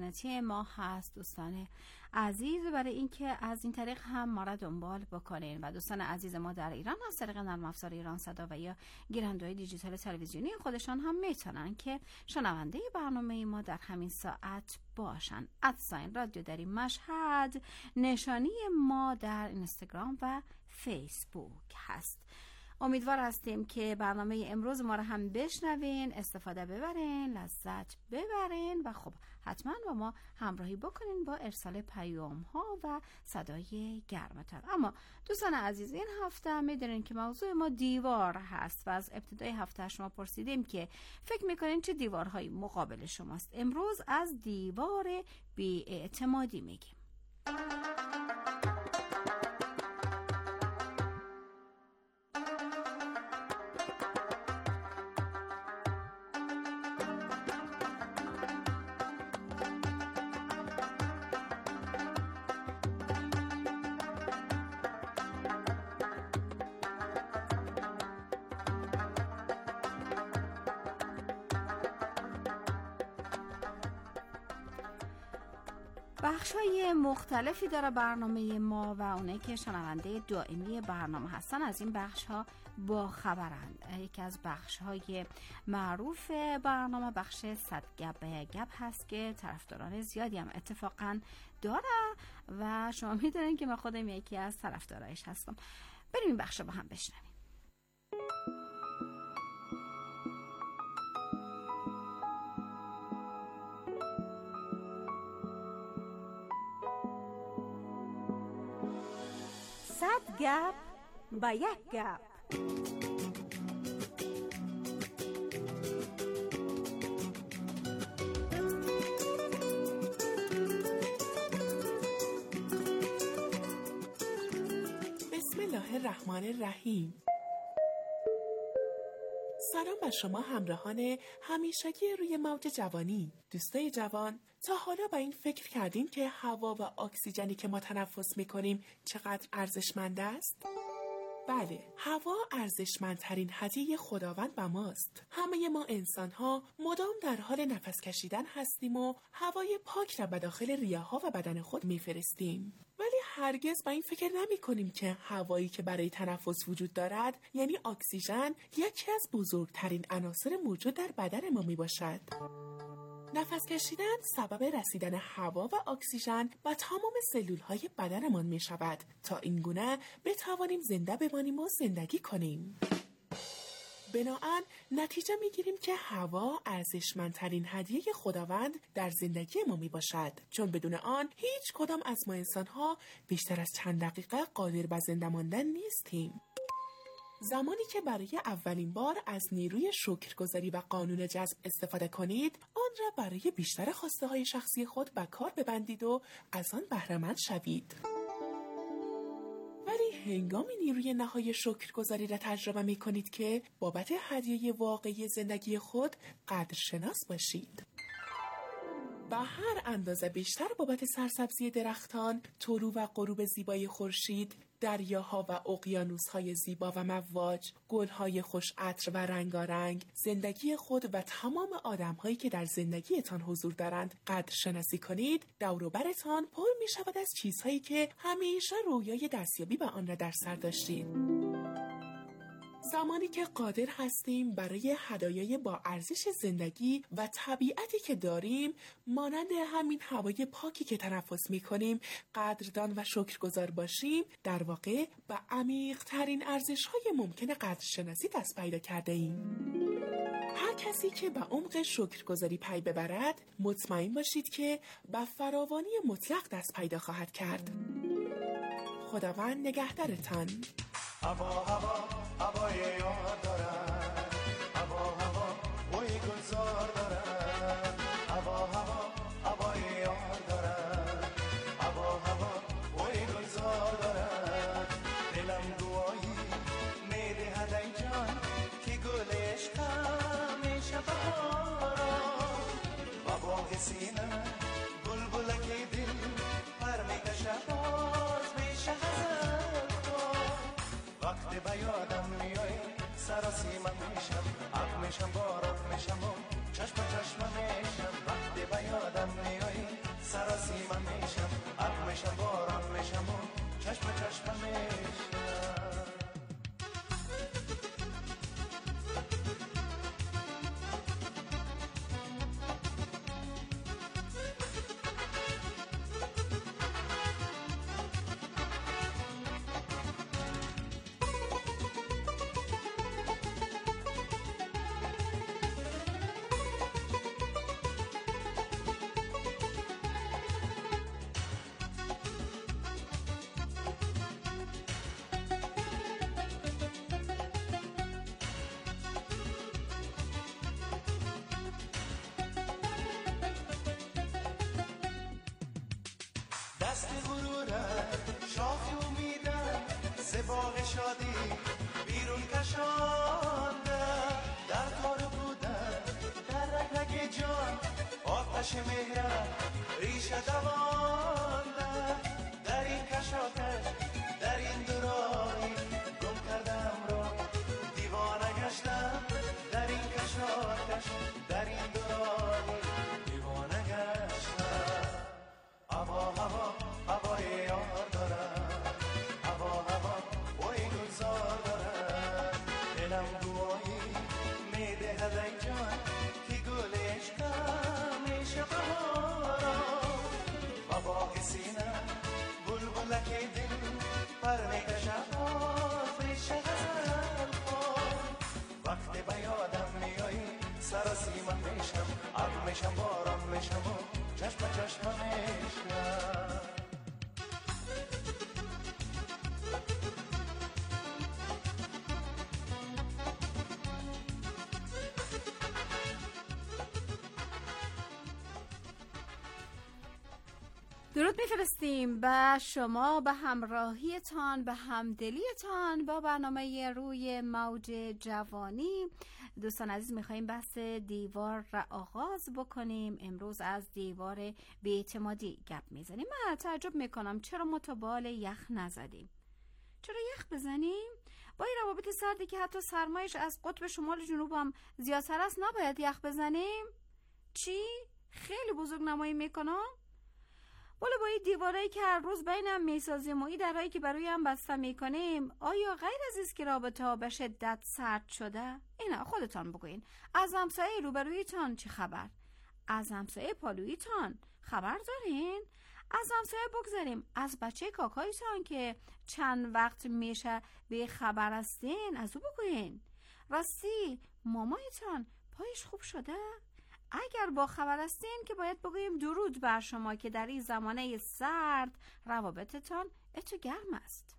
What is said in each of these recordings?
اینترنتی ما هست دوستان عزیز، برای اینکه از این طریق هم ما را دنبال بکنین. و دوستان عزیز ما در ایران از طریق نرم افزار ایران صدا و یا گیرنده‌های دیجیتال تلویزیونی خودشان هم میتونن که شنونده برنامه ما در همین ساعت باشن. رادیو در مشهد نشانی ما در اینستاگرام و فیسبوک هست. امیدوار هستیم که برنامه امروز ما رو هم بشنوین، استفاده ببرین، لذت ببرین و خب حتما با ما همراهی بکنین با ارسال پیام ها و صدای گرمتر. اما دوستان عزیز، این هفته میدونین که موضوع ما دیوار هست و از ابتدای هفته شما پرسیدیم که فکر میکنین چه دیوارهایی مقابل شماست. امروز از دیوار بی‌اعتمادی میگیم. بخشای مختلفی داره برنامه ما و اونایی که شنونده دائمی برنامه هستن از این بخش ها با خبرند. یکی از بخش های معروف برنامه بخش 100 گپ هست که طرفداران زیادی هم اتفاقا داره و شما میدونین که من خودم یکی از طرفدارایش هستم. بریم این بخش با هم بشنویم. صد گپ با یک گپ. بسم الله الرحمن الرحیم. سلام بر شما همراهان همیشگی روی موج جوانی. دوستای جوان، تا حالا با این فکر کردین که هوا و اکسیژنی که ما تنفس میکنیم چقدر ارزشمند است؟ بله، هوا ارزشمندترین هدیه خداوند به ماست. همه ما انسان‌ها مدام در حال نفس کشیدن هستیم و هوای پاک را به داخل ریه‌ها و بدن خود میفرستیم. ولی هرگز با این فکر نمی‌کنیم که هوایی که برای تنفس وجود دارد، یعنی اکسیژن، یکی از بزرگترین عناصر موجود در بدن ما میباشد. نفس کشیدن سبب رسیدن هوا و اکسیژن و تمام سلول‌های بدنمان می‌شود تا اینگونه بتوانیم زنده بمانیم و زندگی کنیم. بنابراین نتیجه میگیریم که هوا ارزشمندترین هدیه خداوند در زندگی ما میباشد، چون بدون آن هیچ کدام از ما انسان‌ها بیشتر از چند دقیقه قادر به زنده ماندن نیستیم. زمانی که برای اولین بار از نیروی شکرگزاری و قانون جذب استفاده کنید، آن را برای بیشتر خواسته‌های شخصی خود به کار ببندید و از آن بهره‌مند شوید. ولی هنگام نیروی نهایی شکرگزاری را تجربه می کنید که بابت هدیه واقعی زندگی خود قدرشناس باشید. به هر اندازه بیشتر بابت سرسبزی درختان، طلوع و غروب زیبای خورشید، دریاها و اقیانوس‌های زیبا و مواج، گل‌های خوش عطر و رنگارنگ، زندگی خود و تمام آدم‌هایی که در زندگیتان حضور دارند قدرشناسی کنید، دور و برتان پر می‌شود از چیزهایی که همیشه رویای دستیابی به آن را در سر داشتید. زمانی که قادر هستیم برای هدایای با ارزش زندگی و طبیعتی که داریم، مانند همین هوای پاکی که تنفس می‌کنیم، قدردان و شکرگزار باشیم، در واقع به عمیق‌ترین ارزش‌های ممکن قدرشناسی دست پیدا کرده ایم. هر کسی که به عمق شکرگزاری پی ببرد، مطمئن باشید که به فراوانی مطلق دست پیدا خواهد کرد. خداوند نگهدارتان. هوای یار دارد، هوا بوی گلزار دارد، هوای یار دارد، هوا بوی گلزار دارد. دلم گویی میدهد ای جان که گل عشقم میشه بهاران و باغ سینه بلبلک دل پر میکشه باز میشه وقتی به یادم میای سراسیمه میشم، عق میشم بارات میشم و چشم دست غرورت شاخی امیدت سباق شادی بیرون کشانده در تار بودن در رگ جان آتش مهرت ریشه دوانده در این کشاکش در این دورانی گم کردم را دیوانه گشتم در این کشاکش در این دورانی دیوانه گشتم هوا هوا هوای یار دارم هوا هوا بوی گلزار دارم دلم گویی میدهد ای جان که گل عشقم میشه بهارم و باغ سینه بلبلک دل پر میکشد آفریش غزل خون وقتی به یادم میایی سر سیمم میشم ابر میشم باران میشم و چشم چشم میشم درود میفرستیم به شما، به همراهیتان، به همدلیتان با برنامه روی موج جوانی. دوستان عزیز، میخواییم بحث دیوار را آغاز بکنیم. امروز از دیوار بی‌اعتمادی گپ میزنیم. من تعجب میکنم چرا ما تا بال یخ نزدیم. چرا یخ بزنیم؟ با این روابط سردی که حتی سرمایش از قطب شمال جنوب هم زیادتر است نباید یخ بزنیم؟ چی؟ خیلی بزرگ نمایی میکنم؟ ولی با این دیوارایی که هر روز بینم میسازیم و این درهایی که برای هم بسته میکنیم، آیا غیر از این که رابطه ها به شدت سرد شده؟ اینا خودتان بگوین. از همسایه روبرویتان چه خبر؟ از همسایه پالویتان خبر دارین؟ از همسایه بگذاریم، از بچه کاکایتان که چند وقت میشه به خبر هستین از او بگوین. راستی مامایتان پایش خوب شده؟ اگر با خبر هستین که باید بگوییم درود بر شما که در این زمانه سرد روابطتان اتو گرم است.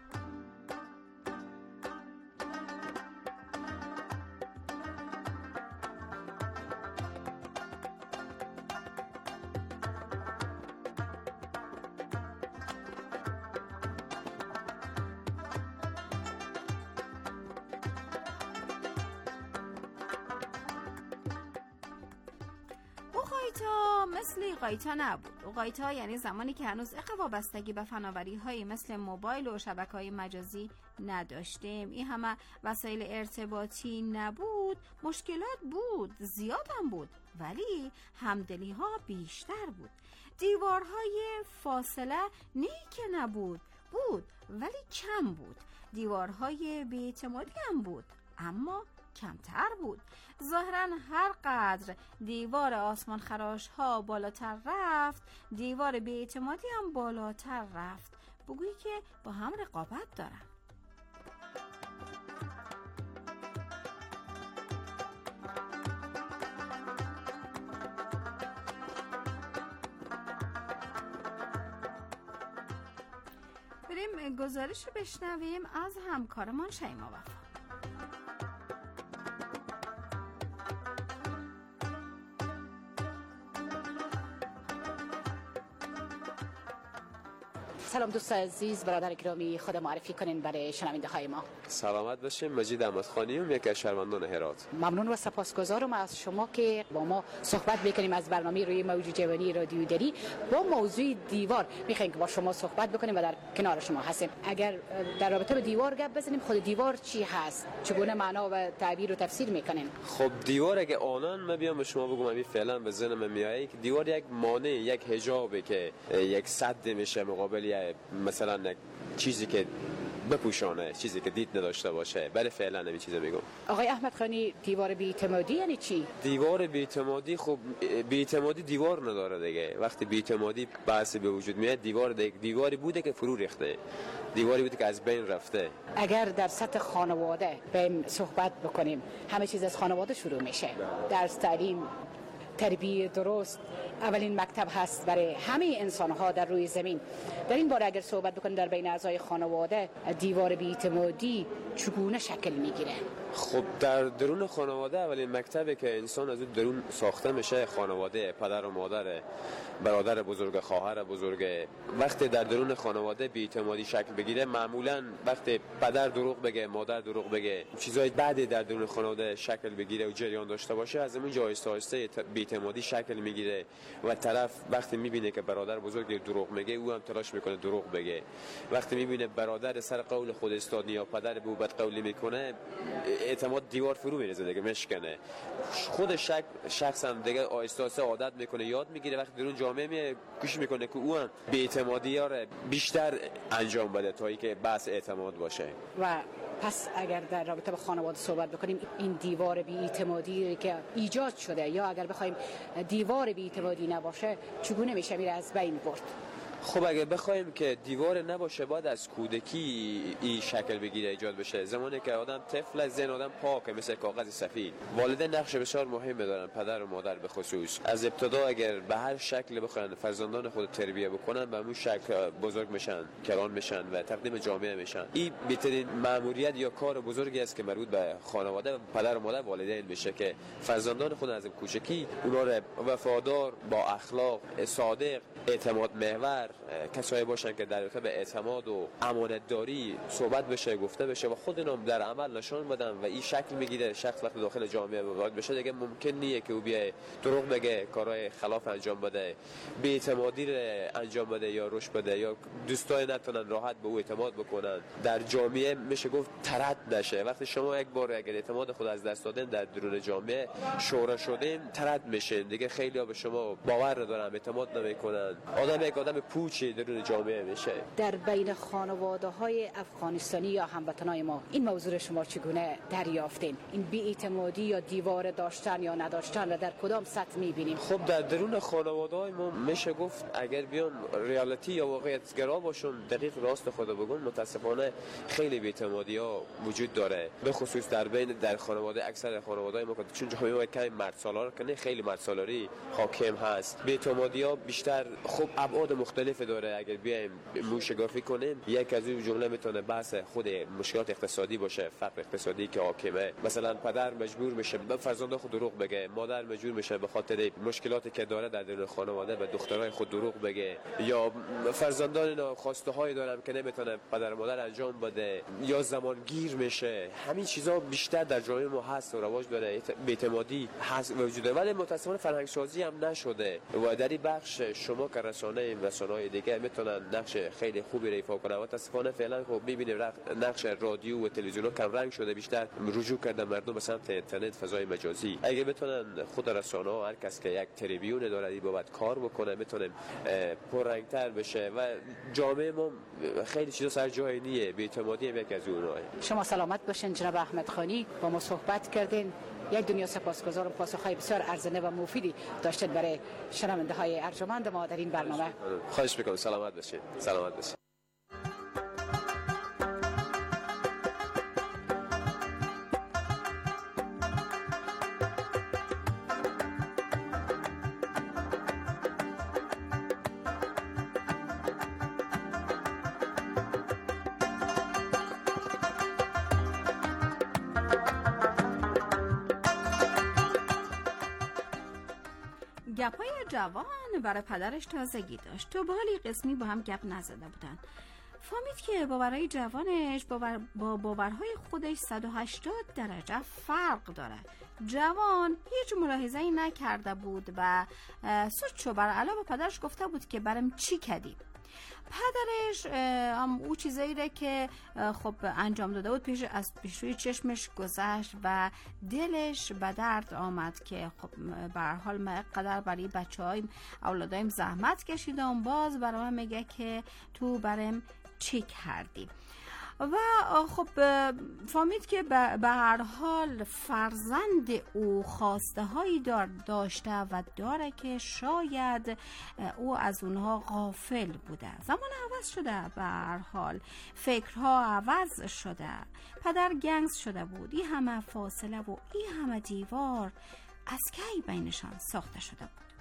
اوغایتا مثل اوغایتا نبود. اوغایتا یعنی زمانی که هنوز وابستگی به فناوری های مثل موبایل و شبکه های مجازی نداشتیم. این همه وسایل ارتباطی نبود. مشکلات بود، زیاد هم بود، ولی همدلی ها بیشتر بود. دیوارهای فاصله نه که نبود، بود ولی کم بود. دیوارهای بی‌اعتمادی هم بود، اما کمتر بود. ظاهراً هر قدر دیوار آسمان خراش ها بالاتر رفت، دیوار بی‌اعتمادی هم بالاتر رفت. بگویی که با هم رقابت دارن. بریم گزارش رو بشنویم از همکارمان شیما وفا. سلام دوست عزیز، برادر گرامی، خود معرفی کنین برای شنونده های ما. سلامت باشین. مجید احمدخانی‌ام، یکی از شهروندان هرات. ممنون و سپاسگزارم از شما که با ما صحبت بکنیم از برنامه روی موج جوانی رادیو دری. با موضوع دیوار میخوایم که با شما صحبت بکنیم و در کنار شما هستیم. اگر در رابطه با دیوار گپ بزنیم، خود دیوار چی هست؟ چگونه معنا و تعبیر و تفسیر میکنین؟ خب دیوار اگه آنن من بیام به شما بگم، همین فعلا به ذهنم میاد که دیوار یک مانع، یک حجابه که یک سد میشه مقابل مثلا یک چیزی که بپوشانه، چیزی که دید نداشته باشه. برای فعلا همین چیزا میگم. آقای احمدخانی، دیوار بی‌اعتمادی یعنی چی؟ دیوار بی‌اعتمادی، خب بی‌اعتمادی دیوار نداره دیگه. وقتی بی‌اعتمادی بحث به وجود میاد، دیواری بوده که فرو ریخته، دیواری بوده که از بین رفته. اگر در سطح خانواده بریم صحبت بکنیم، همه چیز از خانواده شروع میشه. درس، تعلیم، تربیه درست اولین مکتب هست برای همه انسان ها در روی زمین. در این باره اگر صحبت بکنیم در بین اعضای خانواده، دیوار بی‌اعتمادی چگونه شکل میگیره؟ خب در درون خانواده اولین مکتبی که انسان از اون درون ساخته میشه خانواده، پدر و مادر، برادر بزرگ، خواهر بزرگ. وقتی در درون خانواده بی‌اعتمادی شکل بگیره، معمولا وقتی پدر دروغ بگه، مادر دروغ بگه، چیزای بعدی در درون خانواده شکل بگیره و جریان داشته باشه، از اون آهسته آهسته بی‌اعتمادی شکل میگیره و طرف وقتی میبینه که برادر بزرگ دروغ میگه، او هم تلاش میکنه دروغ بگه. وقتی میبینه برادر سر قول خود استاد یا پدر به او بدقولی میکنه، اعتماد دیوار فرو میریزه دیگه، مشکنه. خود شخص هم دیگه آهسته آهسته عادت میکنه، یاد میگیره، وقتی درون جامعه میاد گوش میکنه که او هم بی‌اعتمادی‌ها رو بیشتر انجام بده تا اینکه بحث اعتماد باشه. و پس اگر در رابطه با خانواده صحبت بکنیم، این دیوار بی‌اعتمادی که ایجاد شده، یا اگر بخوایم دیوار بی‌اعتمادی نباشه، چگونه میشه میره از بین برد؟ خب اگه بخوایم که دیوار نباشه، باید از کودکی این شکل بگیره، ایجاد بشه. زمانی که آدم طفل، ذهن آدم پاکه مثل کاغذ سفید. والدین نقش بسیار مهمی دارن، پدر و مادر به خصوص. از ابتدا اگر به هر شکل بخوان فرزندان خود تربیت بکنن، به اون شکل بزرگ میشن، کلان میشن و تقدیم جامعه میشن. این بهترین مأموریت یا کار بزرگی است که مربوط به خانواده، پدر و مادر، والدین میشه که فرزندان خود از کوچکی اونا رو وفادار، با اخلاق، صادق، اعتماد محور کسایی باشن که در رابطه به اعتماد و امانت داری صحبت بشه، گفته بشه و خود اینا در عمل نشان بدن و این شکل میگیره. شخص وقتی داخل جامعه وارد بشه دیگه ممکن نیه که او بیای دروغ بگه، کارهای خلاف انجام بده، بی‌اعتمادی رو انجام بده یا رشد بده، یا دوستای نتونن راحت به او اعتماد بکنن. در جامعه میشه گفت ترد نشه. وقتی شما یک بار اگر اعتماد خود از دست دادین در درون جامعه، شورا شدین، ترد میشین دیگه. خیلی‌ها به شما باور ندارن، اعتماد نمیکنن. آدم یک آدم پوچی درون جامعه میشه. در بین خانواده‌های افغانستانی یا هموطنای ما این موضوع شما چگونه دریافتین؟ این بی‌اعتمادی یا دیوار داشتن یا نداشتن و در کدام سطح می‌بینیم؟ خب در درون خانواده‌های ما میشه گفت اگر بیان ریالیتی یا واقعیت‌گرا باشون، دقیق راست خدا بگن، متاسفانه خیلی بی‌اعتمادی‌ها وجود داره، به خصوص در خانواده. اکثر خانواده‌های ما چون جامعه ما کمی مردسالار کنه، خیلی مردسالاری حاکم هست. بی‌اعتمادی‌ها بیشتر خب ابعاد مختلف داره. اگر بیایم موشگافی کنیم، یک از این جمله میتونه بحث خود مشکلات اقتصادی باشه، فقر اقتصادی که حاکمه. مثلا پدر مجبور میشه به فرزند خود دروغ بگه، مادر مجبور میشه به خاطر مشکلاتی که داره در درون خانواده به دخترای خود دروغ بگه، یا فرزندان اینا خواسته هایی دارن که نمیتونه پدر و مادر انجام بده، یا زمانگیر میشه. همین چیزا بیشتر در جامعه ما هست و رواج داره. بی‌اعتمادی هست وجود داره، ولی متأسفانه فرهنگ سازی هم نشده و در این بخش شما که رسانه‌های دیگه میتونن نقش خیلی خوبی ایفا کنن. متأسفانه فعلا خب می‌بینیم نقش رادیو و تلویزیون کم رنگ شده، بیشتر رجوع کردن مردم به سمت اینترنت، فضای مجازی. اگه بتونن خود رسانه‌ها، هر کس که یک تریبیون داره این بابت کار بکنه، میتونه پررنگ‌تر بشه و جامعه ما خیلی چیزا سر جای نیه. بی‌اعتمادی هم یک از اونها. شما سلامت باشین جناب احمد خانی، با ما صحبت کردین. یک دنیا سپاسگزارم، پاسخهای بسیار ارزنده و مفیدی داشتید برای شنونده‌های ارجمند ما در این برنامه. خواهش می‌کنم. سلامت باشید. سلامت باشید. گپای جوان برای پدرش تازگی داشت. تو بالی قسمی با هم گپ نزده بودن. فهمید که باورهای جوانش با باورهای خودش 180 درجه فرق داره. جوان هیچ ملاحظه‌ای نکرده بود و سوچو بر علاوه پدرش گفته بود که برام چی کردی. پدرش او چیزایی را که خب انجام داده بود پیش روی چشمش گذشت و دلش به درد آمد که خب به هر حال ما قدر برای بچه‌های اولادایم زحمت کشیدم، باز برام میگه که تو برام چی کردی. و خب فهمید که به هر حال فرزند او خواسته هایی داشته و داره که شاید او از اونها غافل بوده. زمان عوض شده، به هر حال فکرها عوض شده، پدر گنگس شده بود. این همه فاصله و این همه دیوار از کی بینشان ساخته شده بود؟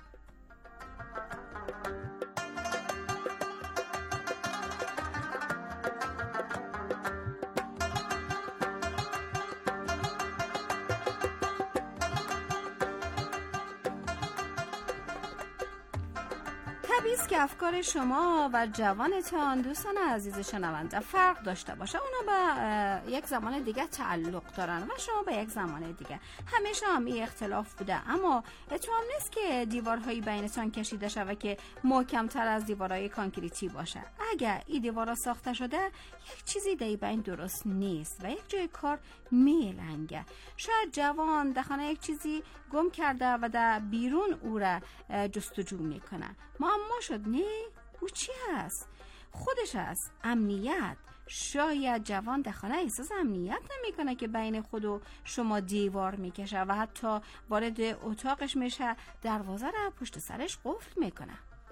طبیعی است که افکار شما و جوانتان دوستان عزیز شنونده فرق داشته باشه. اونا به یک زمان دیگه تعلق دارن و شما به یک زمان دیگه. همیشه هم این اختلاف بوده، اما اتهام نیست که دیوارهایی بینتان کشیده شده که محکم‌تر از دیوارهای کانکریتی باشه. اگر این دیوارها ساخته شده یک چیزی در بین درست نیست و یک جای کار میلنگه. شاید جوان در خانه یک چیزی گم کرده و در بیرون او را جستجو میکنه. معما شد نه؟ او چی هست؟ خودش هست، امنیت. شاید جوان در خانه احساس امنیت نمیکنه که بین خود و شما دیوار میکشه و حتی وارد اتاقش میشه دروازه را پشت سرش قفل میکنه.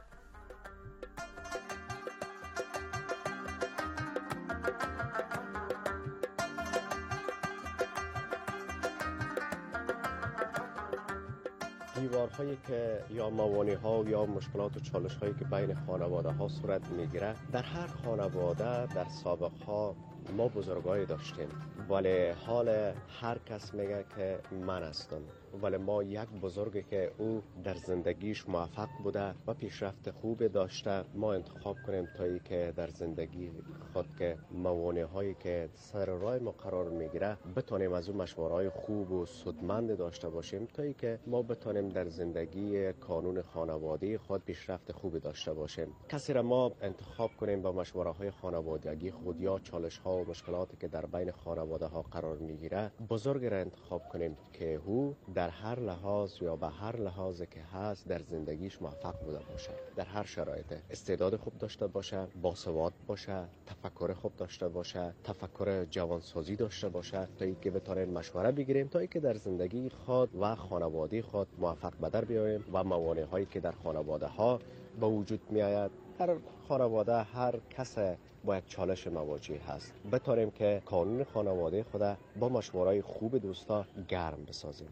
دیوارهایی که یا موانع‌ها یا مشکلات و چالش‌هایی که بین خانواده‌ها صورت می‌گیره، در هر خانواده در سابق‌ها ما بزرگایی داشتیم، ولی حال هر کس میگه که من هستم، ولی ما یک بزرگی که او در زندگیش موفق بوده و پیشرفت خوب داشته ما انتخاب کنیم تا ای که در زندگی خود که موانع‌هایی که سر راه ما قرار میگیره بتونیم از اون مشوره‌های خوب و سودمند داشته باشیم تا ای که ما بتونیم در زندگی قانون خانوادگی خود پیشرفت خوب داشته باشیم. کسی را ما انتخاب کنیم با مشوره‌های خانوادگی خود یا چالش‌ها و مشکلاتی که در بین خانواده‌ها قرار میگیره بزرگی را انتخاب کنیم که او در هر لحاظ یا به هر لحاظی که هست در زندگیش موفق بوده باشه، در هر شرایط استعداد خوب داشته باشه، باسواد باشه، تفکر خوب داشته باشه، تفکر جوانسازی داشته باشه تا اینکه بتونیم مشوره بگیریم تا اینکه در زندگی خود و خانواده خود موفق به در بیاییم و موانع‌هایی که در خانواده ها به وجود می آید. در خانواده هر کس با یک چالش مواجه هست، بتونیم که قانون خانواده خود با مشوره‌های خوب دوستا گرم بسازیم.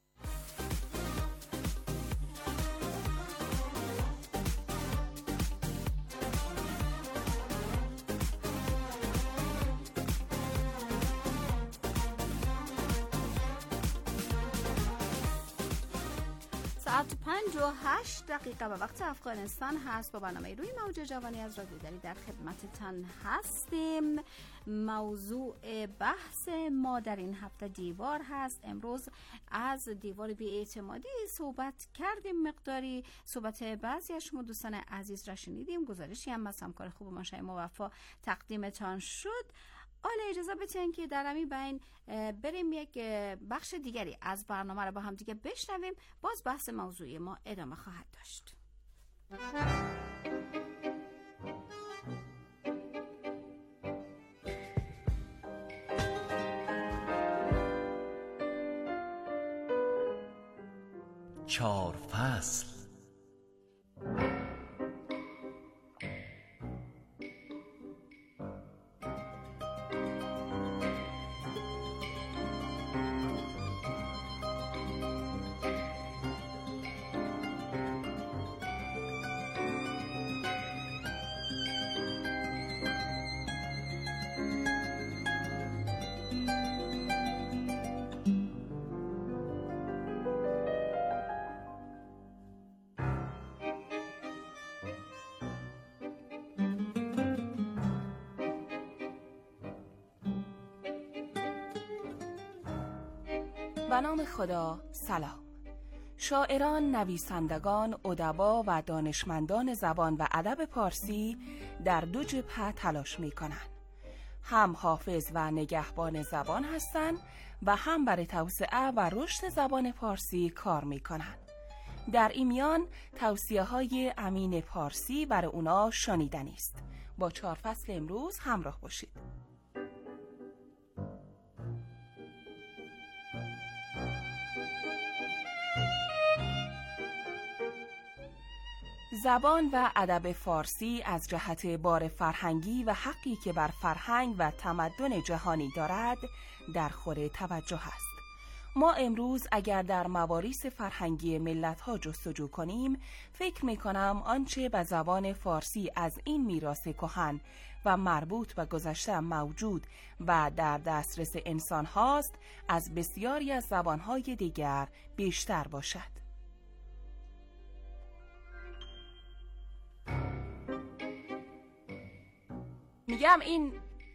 ساعت 5:08 به وقت افغانستان هست. با برنامه روی موج جوانی از رادیو دری در خدمتتان هستیم. موضوع بحث ما در این هفته دیوار هست. امروز از دیوار بی‌اعتمادی صحبت کردیم، مقداری صحبت بعضی از شما دوستان عزیز را شنیدیم، گزارشی هم از همکار خوب ما شای موفا تقدیمتان شد. حالا اجازه بدین که در همین بین بریم یک بخش دیگری از برنامه رو با هم دیگه بشنویم. باز بحث موضوعی ما ادامه خواهد داشت. چهار فصل. به نام خدا. سلام. شاعران، نویسندگان، ادبا و دانشمندان زبان و ادب پارسی در دو جبهه تلاش می کنند. هم حافظ و نگهبان زبان هستند و هم برای توسعه و رشد زبان پارسی کار می کنند. در این میان توصیه های امین پارسی برای اونا شنیدنی است. با 4 فصل امروز همراه باشید. زبان و ادب فارسی از جهت بار فرهنگی و حقی که بر فرهنگ و تمدن جهانی دارد در خور توجه است. ما امروز اگر در مواریث فرهنگی ملت‌ها جستجو کنیم، فکر می‌کنم آنچه به زبان فارسی از این میراث کهن و مربوط به گذشته موجود و در دسترس انسان هاست از بسیاری از زبان‌های دیگر بیشتر باشد. میگم این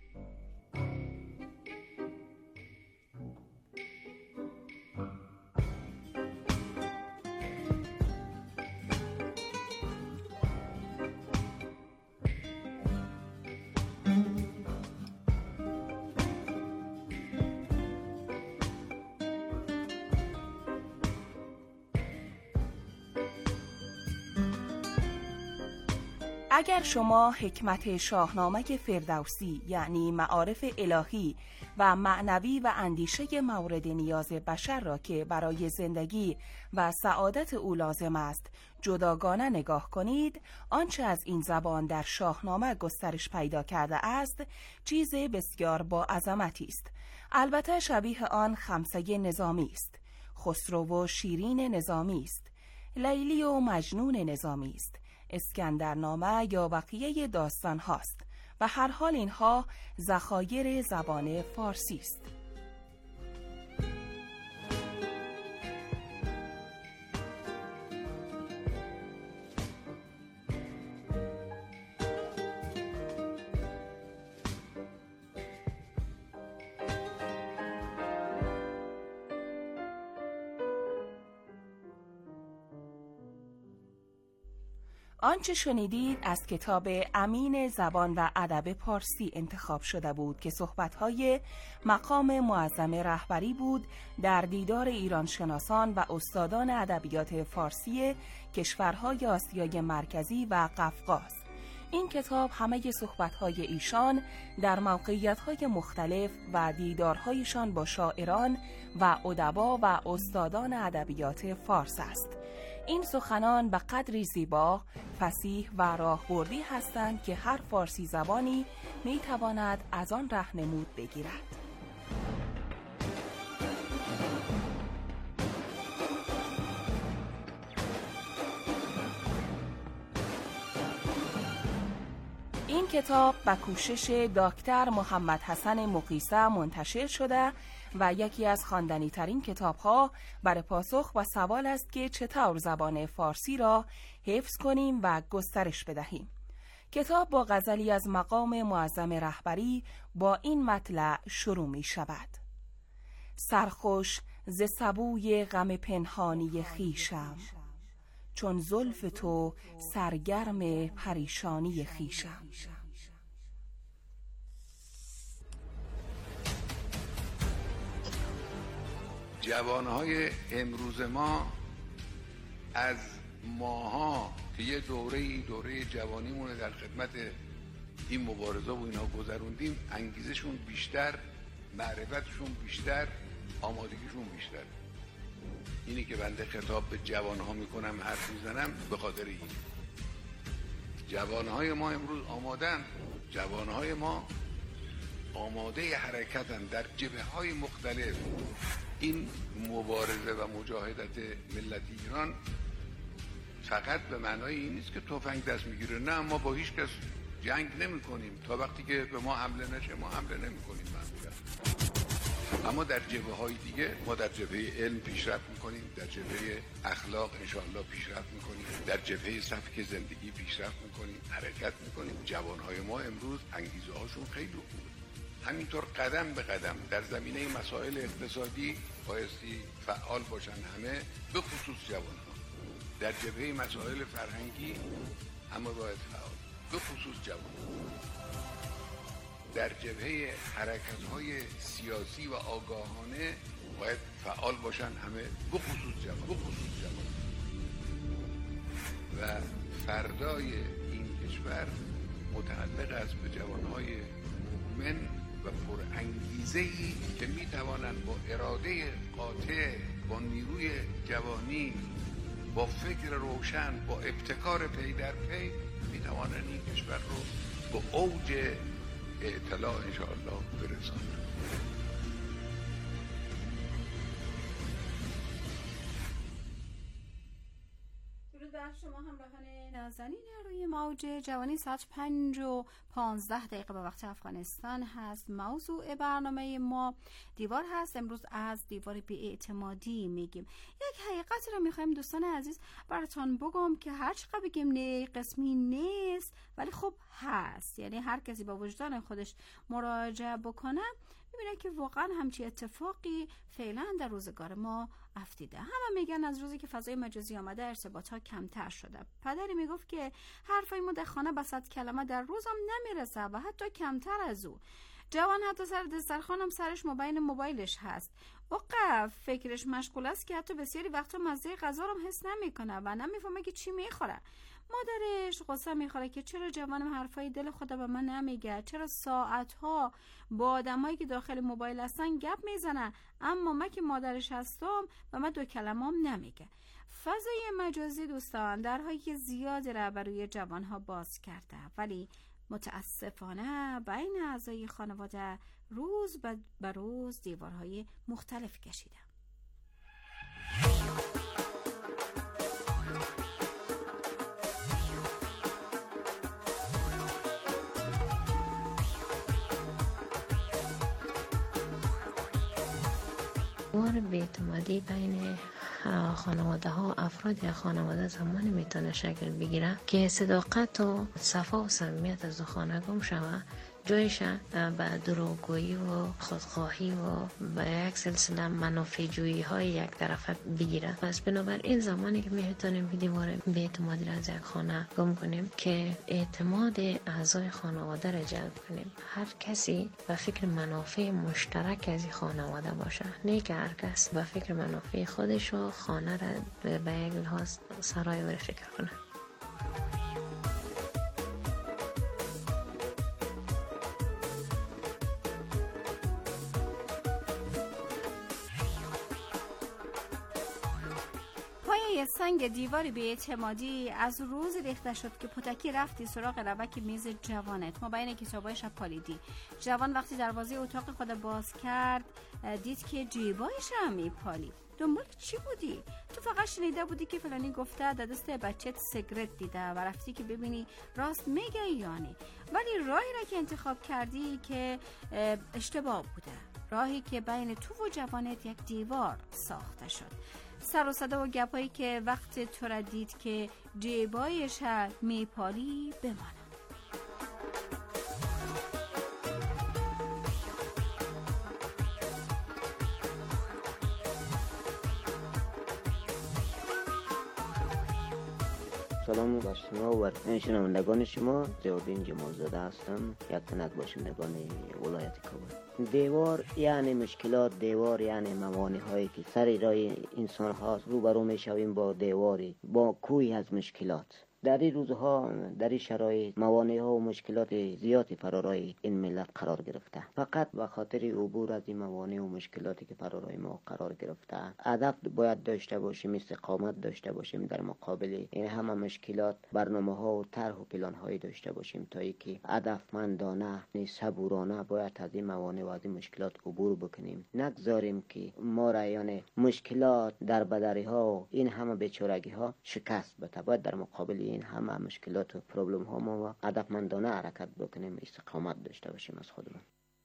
اگر شما حکمت شاهنامه فردوسی یعنی معارف الهی و معنوی و اندیشه مورد نیاز بشر را که برای زندگی و سعادت او لازم است جداگانه نگاه کنید، آنچه از این زبان در شاهنامه گسترش پیدا کرده است چیز بسیار با عظمتی است. البته شبیه آن خمسه نظامی است، خسرو و شیرین نظامی است، لیلی و مجنون نظامی است، اسکندرنامه یا بقیه داستان هاست و هر حال اینها ذخایر زبان فارسی است. آنچه شنیدید از کتاب امین زبان و ادب پارسی انتخاب شده بود که صحبت‌های مقام معظم رهبری بود در دیدار ایرانشناسان و استادان ادبیات فارسی کشورهای آسیای مرکزی و قفقاز. این کتاب همه صحبت‌های ایشان در موقعیت‌های مختلف و دیدارهایشان با شاعران و ادبا و استادان ادبیات فارس است. این سخنان به قدری زیبا، فصیح و راهبردی هستند که هر فارسی زبانی میتواند از آن راهنمود بگیرد. این کتاب به کوشش دکتر محمد حسن مقیسه منتشر شده و یکی از خواندنی ترین کتاب ها برای پاسخ و سوال است که چطور زبان فارسی را حفظ کنیم و گسترش بدهیم. کتاب با غزلی از مقام معظم رهبری با این مطلع شروع می شود: سرخوش ز سبوی غم پنهانی خیشم، چون زلف تو سرگرم پریشانی خیشم. جوانهای امروز ما از ماها که یه دوره جوانیمونه در خدمت این مبارزه و اینا گذروندیم، انگیزشون بیشتر، معرفتشون بیشتر، آمادگیشون بیشتر. اینی که بنده خطاب به جوانها میکنم، حرف میزنم به خاطر این. جوانهای ما امروز آمادن، جوانهای ما آماده حرکتن در جبهه‌های مختلف. این مبارزه و مجاهدت ملت ایران فقط به معنای این نیست که تفنگ دست میگیره. نه، ما با هیچ کس جنگ نمی کنیم تا وقتی که به ما حمله نشه ما حمله نمی کنیم معمولا. اما در جبهه‌های دیگه ما در جبهه علم پیشرفت میکنیم، در جبهه اخلاق انشاءالله پیشرفت میکنیم، در جبهه سبک زندگی پیشرفت میکنیم، حرکت میکنیم. جوانهای ما امروز انگیزه هاشون خیلی خوبه. همینطور قدم به قدم در زمینه مسائل اقتصادی بایستی فعال باشن همه، به خصوص جوانها. در جبهه مسائل فرهنگی همه باید فعال، به خصوص جوانها. در جبهه حرکت‌های سیاسی و آگاهانه باید فعال باشن همه، به خصوص جوان. و فردای این کشور متعلق است به جوانهای مؤمن و پرانگیزه‌ای که میتوانند با اراده قاطع، با نیروی جوانی، با فکر روشن، با ابتکار پی در پی میتوانند این کشور رو به اوج اطلاع انشاءالله برسانند. درود بر شما همراهان نازنین روی موج جوانی ساعت 5:15 به وقت افغانستان هست. موضوع برنامه ما دیوار هست. امروز از دیوار بی‌اعتمادی میگیم. یک حقیقتی رو میخوایم دوستان عزیز براتون بگم که هر چقدر بگیم نه قسمی نیست، ولی خب هست. یعنی هر کسی با وجدان خودش مراجعه بکنه میبینه که واقعا همچی اتفاقی فعلا در روزگار ما افتیده. همه میگن از روزی که فضای مجازی آمده ارتباط ها کمتر شده. پدری میگفت که حرفای ما در خانه به 100 کلمه در روز هم نمیرسه و حتی کمتر از او. جوان حتی سر دسترخوان هم سرش موبایلش هست. اوقع فکرش مشغول است که حتی بسیاری وقتا مزه غذا رو هم حس نمیکنه و نمیفهمه که چی میخوره. مادرش غصه میخوره که چرا جوانم حرفای دل خدا به من نمیگه، چرا ساعتها با آدمایی که داخل موبایل هستن گپ میزنه، اما من که مادرش هستم و من 2 کلمه هم نمیگه. فضای مجازی دوستان درهای زیادی را برای جوانها باز کرده، ولی متاسفانه بین اعضای خانواده روز به روز دیوارهای مختلف کشیده. دیوار بی‌اعتمادی بین خانواده ها، افراد خانواده زمانی میتونه شکل بگیره که صداقت و صفا و صمیمیت از خانه گم شوه، جایش به دروغگویی و خودخواهی و به یک سلسله منافع جویی های یک طرفه بگیره. پس بنابراین زمانی که میتونیم دیوار بی‌اعتمادی را از یک خانه گم کنیم که اعتماد اعضای خانواده را جلب کنیم. هر کسی به فکر منافع مشترک از خانواده باشه، نه که هر کس به فکر منافع خودش و خانه را به یک لحاظ سرای و فکر کنه. سنگ دیواری بی‌اعتمادی از روز ریخته شد که پوتکی رفتی سراغ روک میز جوانت. ما بین کتابای شب پالیدی. جوان وقتی دروازه اتاق خود باز کرد دید که جیبایش هم میپالید. دنبال چی بودی؟ تو فقط شنیده بودی که فلانی گفته در دست بچت سیگرت دیده و رفتی که ببینی راست میگه یا نه. ولی راهی را که انتخاب کردی که اشتباه بوده. راهی که بین تو و جوانت یک دیوار ساخته شد. سر و صدا و گپایی که وقت تو را دید که جیبایش میپالی بماند. سلام بر شما و شنوندگان شما. ضیاءالدین جمالزاده هستم، یک تن باشندگان ولایت کابل. دیوار یعنی مشکلات، دیوار یعنی موانع هایی که سر راه انسان ها روبرو می شویم با دیواری، با کوهی از مشکلات. در این روزها در این شرایط موانع ها و مشکلات زیادی فرارای این ملت قرار گرفته. فقط به خاطر عبور از این موانع و مشکلاتی که فرارای ما قرار گرفته هدف باید داشته باشیم، استقامت داشته باشیم در مقابل این همه مشکلات، برنامه ها و طرح و پلان هایی داشته باشیم تا اینکه هدفمندانه صبورانه باید از این موانع و از این مشکلات عبور بکنیم. نگذاریم که ما را یعنی مشکلات در بدری ها و این همه بیچارگی ها شکست بده. باید در مقابل این همه مشکلات و پروبلم ها ما هدفمندانه حرکت بکنیم، استقامت داشته باشیم از خودمون.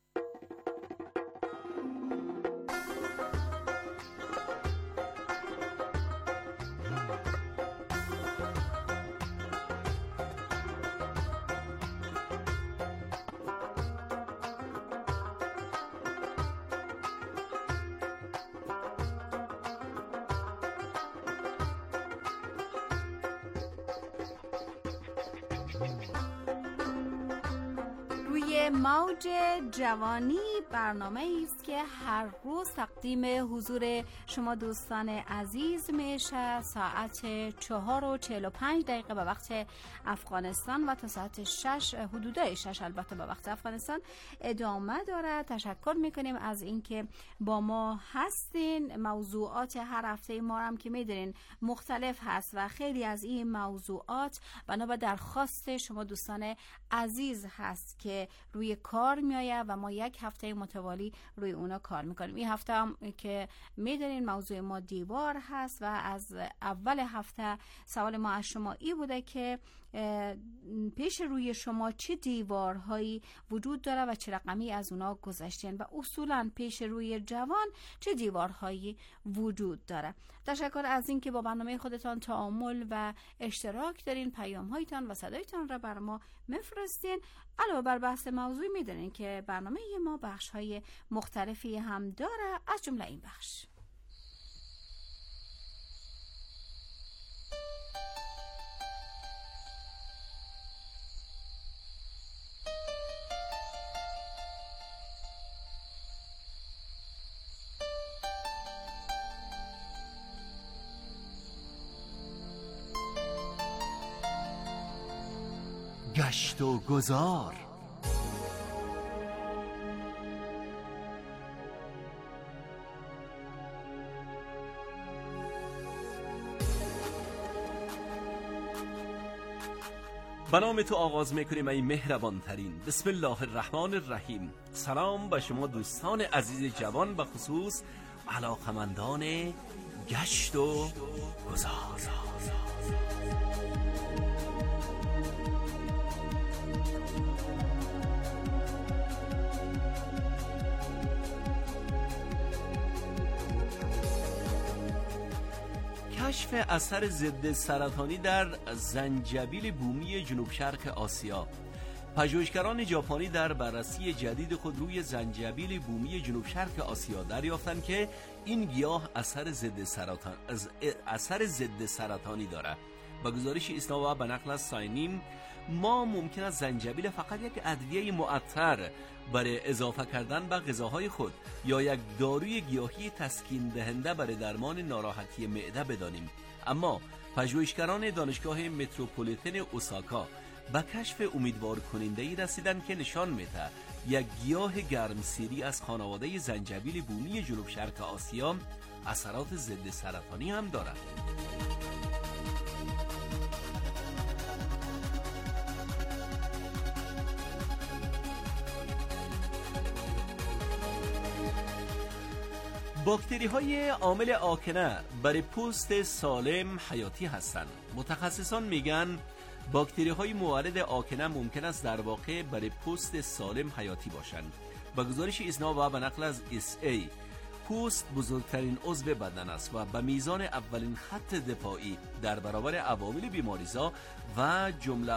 روی موج جوانی برنامه است که هر روز تقدیم حضور شما دوستان عزیز میشه. ساعت 4:45 به وقت افغانستان و تا ساعت 6 حدودای 6 البته به وقت افغانستان ادامه داره. تشکر میکنیم از اینکه با ما هستین. موضوعات هر هفته ما هم که میدونین مختلف هست و خیلی از این موضوعات بنا به درخواست شما دوستان عزیز هست که روی کار میآید و ما یک هفته متوالی روی اونا کار میکنیم. این هفته هم که میدونین موضوع ما دیوار هست و از اول هفته سوال ما از شما ای بوده که پیش روی شما چه دیوارهایی وجود داره و چه رقمی از اونا گذشتین و اصولا پیش روی جوان چه دیوارهایی وجود داره. تشکر از این که با برنامه خودتان تعامل و اشتراک دارین، پیام‌هایتان و صدایتان را بر ما میفرستین. علاوه بر بحث موضوعی میدونین که برنامه ما بخش‌های مختلفی هم داره، از جمله این بخش. گشت و گذار. به نام تو آغاز میکنیم ای مهربان ترین. بسم الله الرحمن الرحیم. سلام به شما دوستان عزیز جوان، به خصوص علاقمندان گشت و گذار. کشف اثر ضد سرطانی در زنجبیل بومی جنوب شرق آسیا. پژوهشگران ژاپنی در بررسی جدید خود روی زنجبیل بومی جنوب شرق آسیا دریافتند که این گیاه اثر ضد سرطانی دارد. با گزارش ایسنا و به نقل از ساینیم، ما ممکن است زنجبیل فقط یک ادویه معطر برای اضافه کردن به غذاهای خود یا یک داروی گیاهی تسکین دهنده برای درمان ناراحتی معده بدانیم. اما پژوهشگران دانشگاه متروپولیتن اوساکا به کشف امیدوار کننده‌ای رسیدند که نشان میده یک گیاه گرمسیری از خانواده زنجبیل بومی جنوب شرق آسیا اثرات ضد سرطانی هم دارد. باکتری های عامل آکنه برای پوست سالم حیاتی هستند. متخصصان میگن باکتری های مورد آکنه ممکن است در واقع برای پوست سالم حیاتی باشند. با گزارش ایسنا و به نقل از SA، پوست بزرگترین عضو بدن است و به میزان اولین خط دفاعی در برابر عوامل بیماریزا و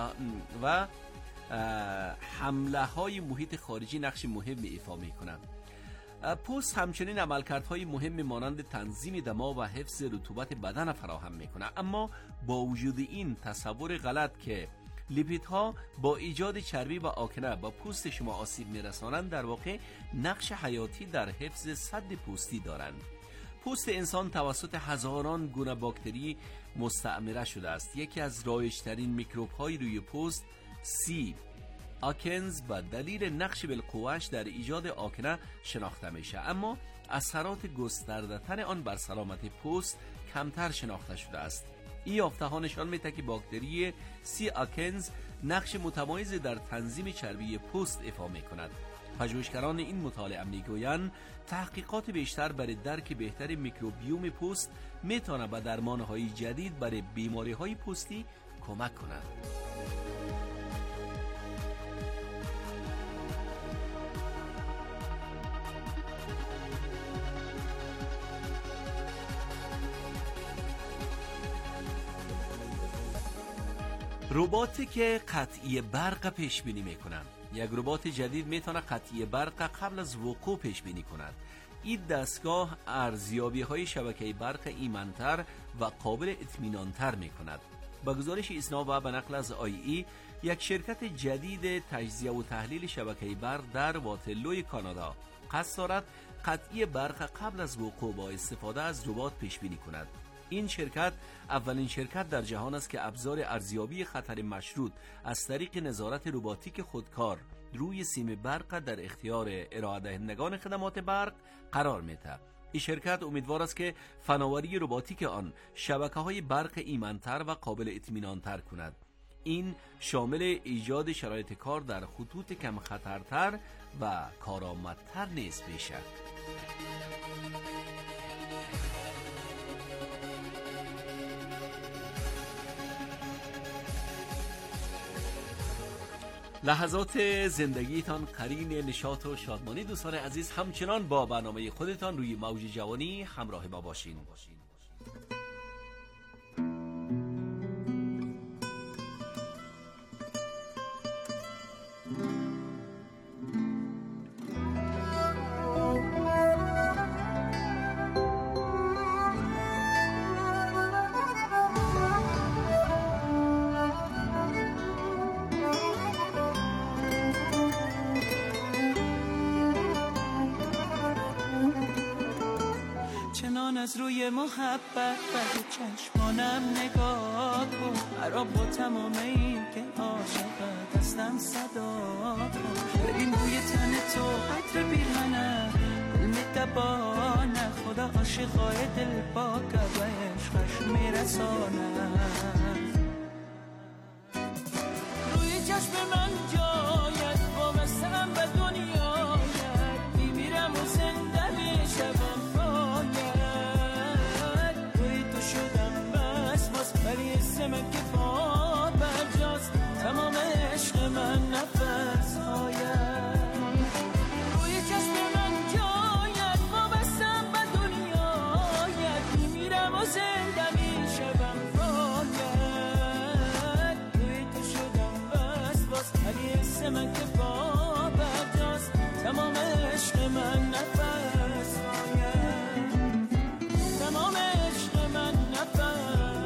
حمله های محیط خارجی نقش مهمی ایفا میکنند. پوست همچنین عملکردهای مهم مانند تنظیم دما و حفظ رطوبت بدن فراهم میکنه. اما با وجود این تصور غلط که لیپیدها با ایجاد چربی و آکنه با پوست شما آسیب میرسانند، در واقع نقش حیاتی در حفظ سد پوستی دارند. پوست انسان توسط هزاران گونه باکتری مستعمره شده است. یکی از رایج‌ترین میکروب‌های روی پوست سی آکنز به دلیل نقش بالقوه‌اش در ایجاد آکنه شناخته میشه، اما اثرات گسترده‌تر آن بر سلامت پوست کمتر شناخته شده است. این یافته‌ها نشان میده که باکتری سی آکنز نقش متمایز در تنظیم چربی پوست ایفا میکند. پژوهشگران این مطالعه میگویند تحقیقات بیشتر برای درک بهتر میکروبیوم پوست میتونه به درمان‌های جدید برای بیماری‌های پوستی کمک کند. رباتی که قطعی برق پیش بینی میکنند. یک ربات جدید میتونه قطعی برق قبل از وقوع پیش بینی کند. این دستگاه ارزیابی های شبکه برق ایمن‌تر و قابل اطمینان‌تر میکند. با گزارش ایسنا و به نقل از آی، یک شرکت جدید تجزیه و تحلیل شبکه برق در واترلو کانادا قصد دارد قطعی برق قبل از وقوع با استفاده از ربات پیش بینی کند. این شرکت اولین شرکت در جهان است که ابزار ارزیابی خطر مشروط از طریق نظارت رباتیک خودکار روی سیم برق در اختیار ارائه دهندگان خدمات برق قرار می‌دهد. این شرکت امیدوار است که فناوری رباتیک آن شبکه‌های برق ایمن‌تر و قابل اطمینان‌تر کند. این شامل ایجاد شرایط کار در خطوط کم خطرتر و کارآمدتر نیز میشه. لحظات زندگیتان قرین نشاط و شادمانی. دوستان عزیز، همچنان با برنامه خودتان روی موج جوانی همراه ما باشین. از روی محبت به چشمانم نگاه کن، مرا با تمام این که عاشقت هستم صدا کن. بریم روی تن تو عطر بیرهنه، دل میتبانه، خدا عاشقای دل پاکه و عشقش میرسانه. روی چشم من جایت وابستم به دنیایت، میمیرم و زنده میشم من که بار برجاست، تمام عشق من نفس هاید. روی چشم من جایت وابستم به دنیایت، میمیرم و زنده میشم باید. روی تو شدم بس باز، ولی حس من که بار برجاست، تمام عشق من نفس هاید. تمام عشق من نفس.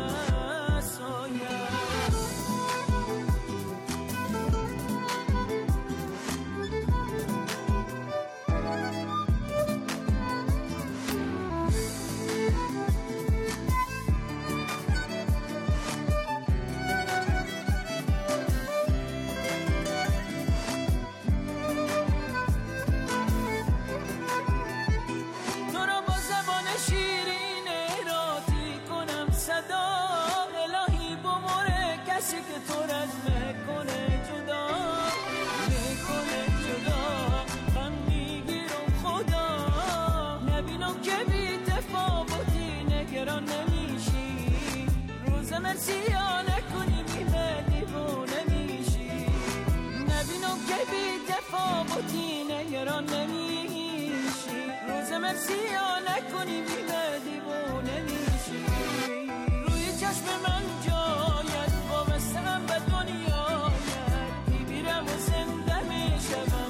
مرسیا نکنی بیمه دیوونه میشی، نبینم که بی تفاوتی نگران نمیشی. روز مرسیا نکنی بیمه دیوونه میشی. روی چشم من جایت وابستم به دنیایت، میمیرم و زنده میشم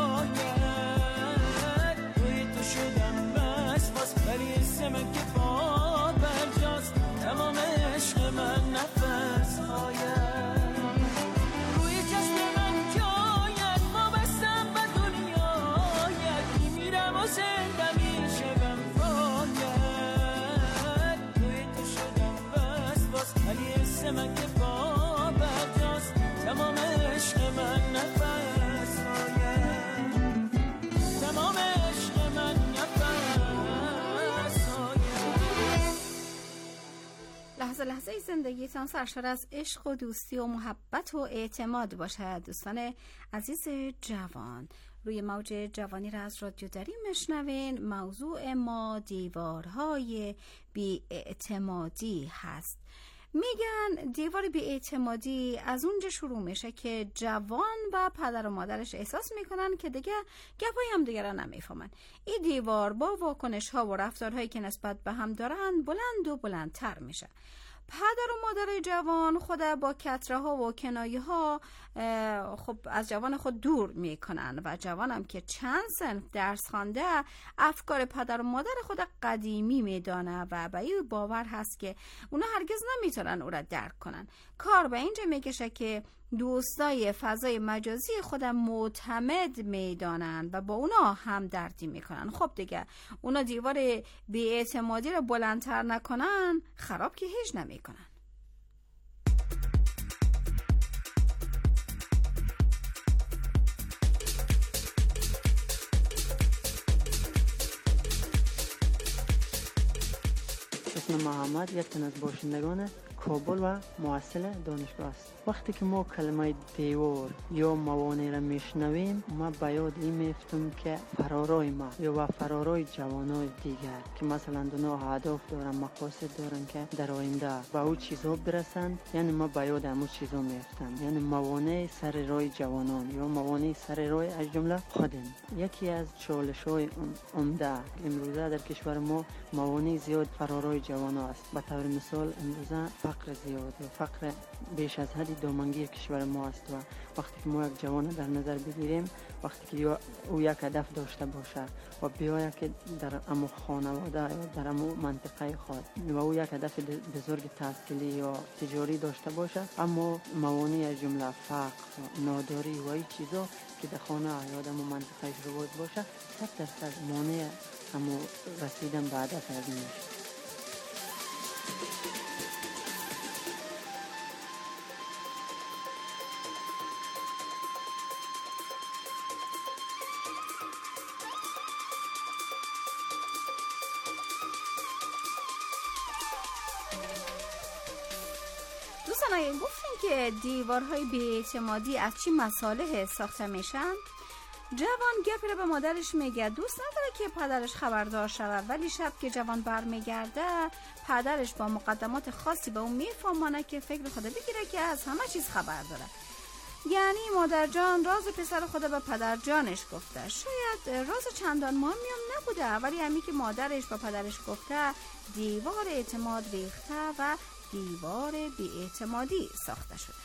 باید. روی تو شدم بس باز، ولی حس من که بار برجاست، تمام عشق من نفس هاید. روی چشم من جایت وابستم به دنیایت، میمیرم و زنده میشم باید. روی تو شدم بس باز، ولی حس من که بار برجاست، تمام عشق من نفس هاید. تمام عشق من نفس لحظه زندگیتان سرشار از عشق و دوستی و محبت و اعتماد باشد. دوستان عزیز جوان، روی موج جوانی را از رادیو دری مشنوین. موضوع ما دیوارهای بی‌اعتمادی هست. میگن دیوار بی‌اعتمادی از اونجا شروع میشه که جوان و پدر و مادرش احساس میکنن که دیگه گپای هم دیگه را نمیفهمن. این دیوار با واکنش ها و رفتارهایی که نسبت به هم دارن بلند و بلندتر میشه. پدر و مادر جوان خود با کتره ها و کنایه ها خب از جوان خود دور میکنن و جوانم که چند سنف درس خوانده افکار پدر و مادر خود قدیمی میدانه و به این باور هست که اونا هرگز نمیتونن او را درک کنن. کار به اینجا میکشه که دوستای فضای مجازی خودم معتمد میدانن و با اونا هم دردی میکنن. خب دیگه اونا دیوار بی‌اعتمادی رو بلندتر نکنن خراب که هیچ نمیکنن. اسم محمد یک تن از باشندگان کابل و محصل دانشگاه است. وقتی که ما کلمه دیوار یا موانع را میشنویم، ما به یاد این میفتم که فرارای ما یا فرارای جوانای دیگر که مثلا دونا هدف دارن، مقاصد دارن که در آینده به اون چیزا برسن، یعنی ما به یاد همون چیزا میفتم. یعنی موانع سر راه جوانان یا موانع سر راه از جمله خودم. یکی از چالش‌های عمده امروزه در کشور ما موانع زیاد فرارای جوانان است. به طور مثال امروزه فقر زیاد و فقر بیش از حد دامنگیر کشور ما است و وقتی که ما یک جوان در نظر بگیریم، وقتی که او یک هدف داشته باشه و بیاید که در امو خانواده یا در امو منطقه خود و او یک هدف بزرگ تحصیلی یا تجاری داشته باشه، اما موانع از جمله فقر، ناداری و این چیزا که در خانه یا در منطقه رواج باشه 100% مانع امو رسیدن به هدف از میشه. دوستان، گفتیم که دیوارهای بی‌اعتمادی از چی مصالح ساخته میشن؟ جوان گپی رو به مادرش میگه، دوست نداره که پدرش خبردار شود، ولی شب که جوان برمیگرده پدرش با مقدمات خاصی به اون میفهمانه که فکر خود بگیره که از همه چیز خبر داره. یعنی مادر جان راز پسر خود به پدر جانش گفته. شاید راز چندان مهمی هم نبوده، ولی همین که مادرش به پدرش گفته دیوار اعتماد ریخته و دیوار بی‌اعتمادی ساخته شده.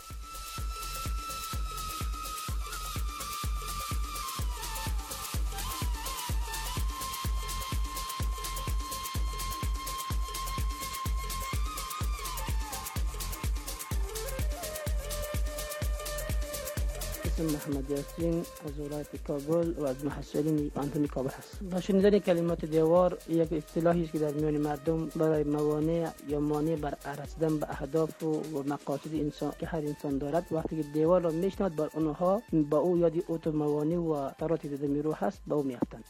اسم محمد یاسین از ولایت کابل و از محصلین پانتون کابل هست. با شنیدن کلمات دیوار یک اصطلاحی است که در میان مردم برای موانع یا مانع بر رسیدن به اهداف و مقاصد انسان که هر انسان دارد، وقتی که دیوار را میشنود بر اونها با او یادی اوت موانع و تراتی دیده میرو هست با او میافتند.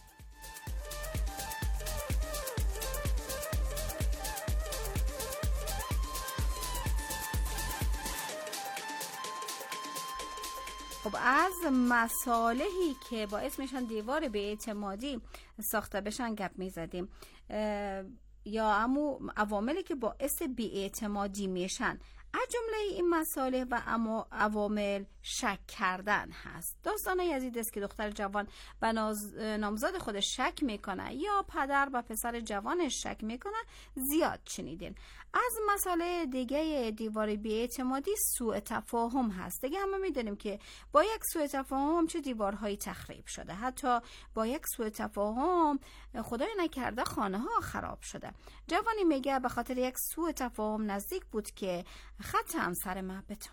خب از مصالحی که باعث میشن دیوار بی‌اعتمادی ساخته بشن گپ میزدیم، یا امو عواملی که باعث بی‌اعتمادی میشن. از جمله این مصالح و عوامل شک کردن هست. داستانی از این است که دختر جوان به نامزاد خودش شک میکنه یا پدر به پسر جوانش شک میکنه زیاد شنیدین. از مسئله دیگه دیوار بی‌اعتمادی سوء تفاهم هست. دیگه همه میدونیم که با یک سوء تفاهم چه دیوارهایی تخریب شده. حتی با یک سوء تفاهم خدای نکرده خانه ها خراب شده. جوانی میگه به خاطر یک سوء تفاهم نزدیک بود که ختم سر من بتون.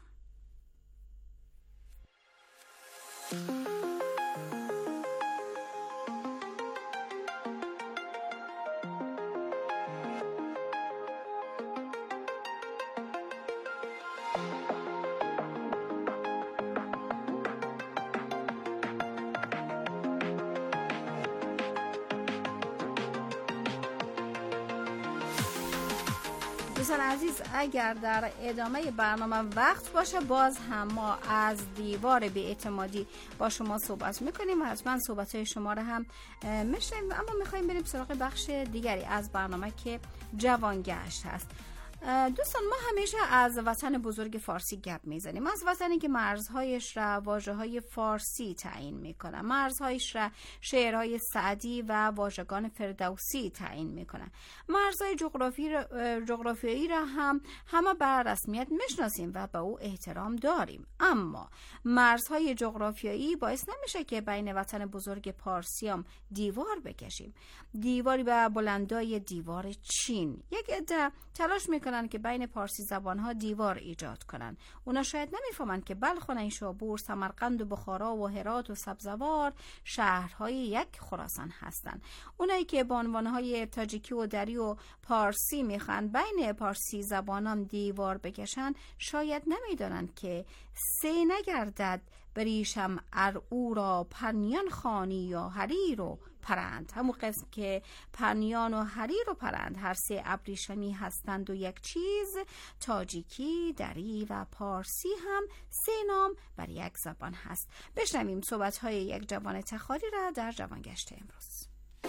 دوستان عزیز، اگر در ادامه برنامه وقت باشه باز هم ما از دیوار بی‌اعتمادی با شما صحبت میکنیم و حتما صحبت‌های شما رو هم میشنویم. اما میخوایم بریم سراغ بخش دیگری از برنامه که جوانگشت هست. دوستان، ما همیشه از وطن بزرگ فارسی گپ میزنیم، از وطنی که مرزهایش را واژه‌های فارسی تعیین میکنه، مرزهایش را شعرهای سعدی و واژگان فردوسی تعیین میکنه. مرزهای جغرافیایی را هم همه بر رسمیت میشناسیم و به او احترام داریم، اما مرزهای جغرافیایی باعث نمیشه که بین وطن بزرگ پارسیام دیوار بکشیم. دیواری به بلندای دیوار چین. یک عده تلاش میکنن که بین پارسی زبانها دیوار ایجاد کنن. اونا شاید نمیفهمن که بلخ و نیشابور، سمرقند و بخارا و هرات و سبزوار شهرهای یک خراسان هستن. اونایی که با عنوانهای تاجیکی و دری و پارسی میخوان بین پارسی زبانان دیوار بکشن شاید نمیدونن که سه نگردد بریشم ار او را پرنیان خانی یا حریر و پرند. همون قسم که پرنیان و حریر و پرند هر سه ابریشمی هستند و یک چیز، تاجیکی، دری و پارسی هم سه نام بر یک زبان هست. بشنویم صحبت‌های یک جوان تخاری را در جوانگشت امروز.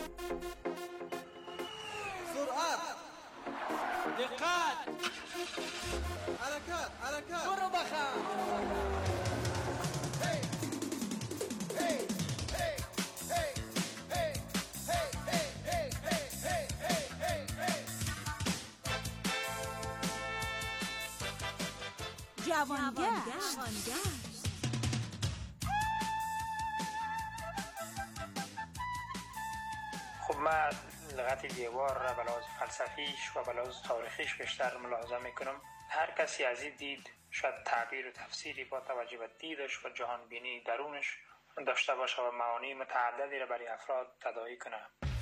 سرعت، دقت، حرکت، برو بخم. جوانگشت. خب من لغت دیوار را بلاز فلسفیش و بلاز تاریخیش بیشتر ملاحظه میکنم. هر کسی از این دید شاید تعبیر و تفسیری با توجه به دیدش و جهان بینی درونش داشته باشه و معانی متعددی را برای افراد تداعی کنه.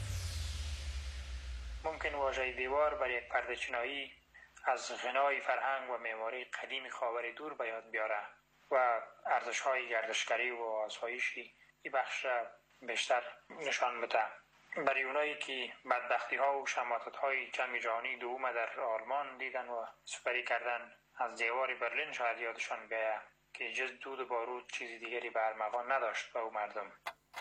ممکن واژه دیوار برای یک پرده چینایی از غنای فرهنگ و معماری قدیم خاور دور به یاد بیاره و ارزش‌های گردشگری و آسایشی این بخش را بیشتر نشان بده. برای اونایی که بدبختی‌ها و شماتت‌های جنگ جهانی دوم در آلمان دیدن و سپری کردن، از دیوار برلین شاید یادشان بیاید که جز دود و بارود چیزی دیگری به ارمغان نداشت به او مردم.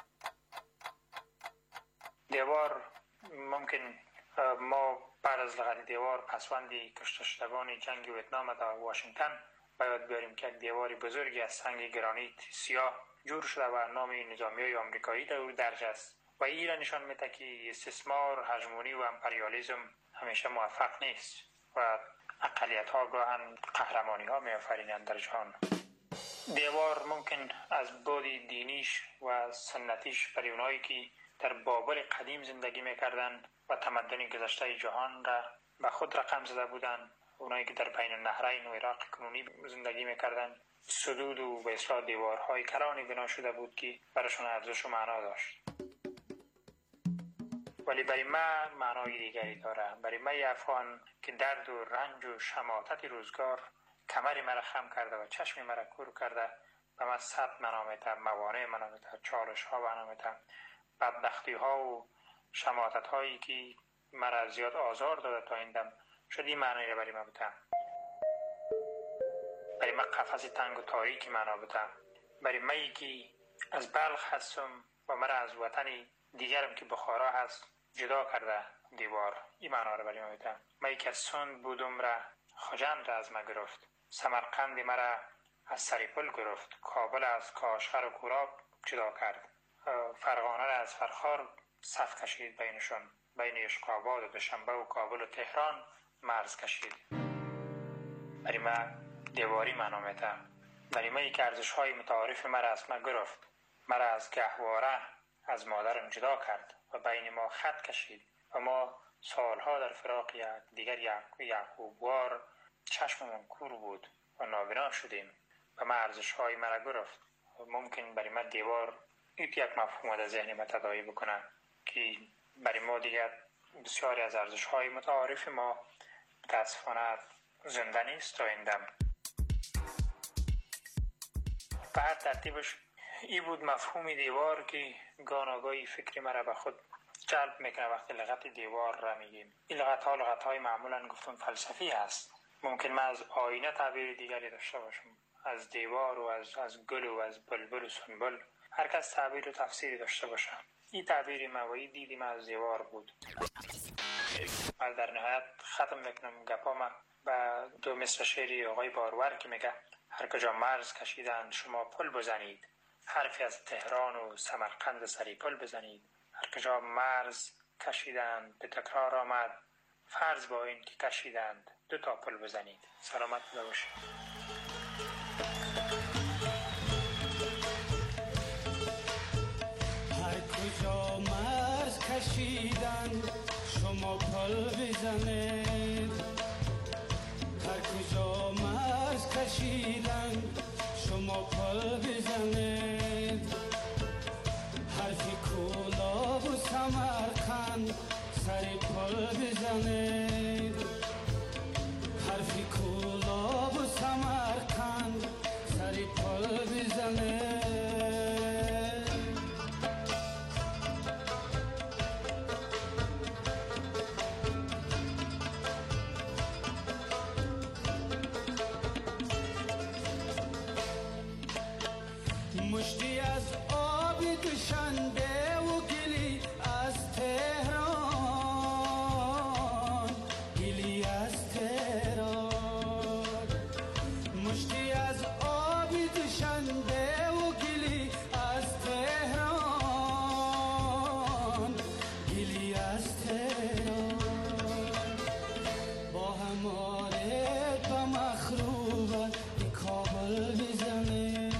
دیوار ممکن ما بعد از لغت دیوار پسوندی کشته شدگان جنگ ویتنام در واشنگتن باید بیاریم که یک دیواری بزرگی از سنگ گرانیت سیاه جور شده و نام نظامیای آمریکایی در او درج است و این را نشان میده که استثمار، هژمونی و امپریالیسم همیشه موفق نیست و اقلیت ها گاهن قهرمانی ها می آفرینند در جهان. دیوار ممکن از بعد دینیش و سنتیش برای اونایی که در بابل قدیم زندگی میکردن و تمدن گذشته جهان را به خود رقم زده بودند، اونایی که در بین النهرین و عراق کنونی زندگی میکردن، سدود و به اصطلاح دیوارهای کرانی بنا شده بود که براشون ارزش و معنا داشت. ولی برای من معنای دیگری داره. برای من افغان که درد و رنج و شماتت روزگار کمری مرا خم کرده و چشمی مرا کور کرده و من صد منامته، موانع منامته، چالش ها منامته، بدبختی ها و شماتت هایی که مرا زیاد آزار داده تا این دم شد این معنی را برای من بودم. برای من قفص تنگ و تاریکی معنا بودم. برای من که از بلخ هستم و مرا از وطن دیگرم که بخارا هست جدا کرده دیوار، این معنا را برای من بودم. من که از سند بودم را خجند را از من گرفت، سمرقند مرا از سریپل گرفت، کابل از کاشغر و کوراب جدا کرد، فرغانه را از فرخار صف کشید بینشون، بین اشقاباد و دوشنبه و کابل و تهران مرز کشید. برای من دیواری معنا میده. برای من که ارزش های متعارف مرا از من گرفت، مرا از گهواره از مادرم جدا کرد و بین ما خط کشید و ما سالها در فراق دیگر یعقوبوار چشممون کور بود و نابینا شدیم و من ارزش های مرا گرفت. ممکن برای من دیوار یک مفهوم در ذهن من تداعی بکنه که برای ما دیگر بسیاری از ارزش های متعارف ما متاسفانه زنده نیست تا این دم. به هر ترتیبش ای بود مفهوم دیوار که گاهی فکری مرا به خود جلب میکنه وقتی لغت دیوار را میگیم. این لغت های معمولا گفتم فلسفی هست. ممکن من از آینه تعبیر دیگری داشته باشم، از دیوار و از گل و از بلبل و سنبل، هر کس تعبیر و تفسیری داشته باشه. این تعبیری من و این دیدی من از دیوار بود. من در نهایت ختم میکنم گپامه و دو مصر شعری آقای بارور که میگه هر کجا مرز کشیدند شما پل بزنید، حرفی از تهران و سمرقند سری پل بزنید. هر کجا مرز کشیدند به تکرار آمد، فرض با این که کشیدند 2 تا پل بزنید. سلامت باشید. هر کجا مرز کشیدند شما پل بزنید، هر کجا مرز کشیدند شما پل بزنید، حرفی کولاب و سمرقند سری پل بزنید، حرفی کولاب و سمرقند سری مشتی از آبی دوشنبه و گلی از تهران، گلی از تهران، مشتی از آبی دوشنبه و گلی از تهران، گلی از تهران، با هماره با مخروبه ای کابل بزنه،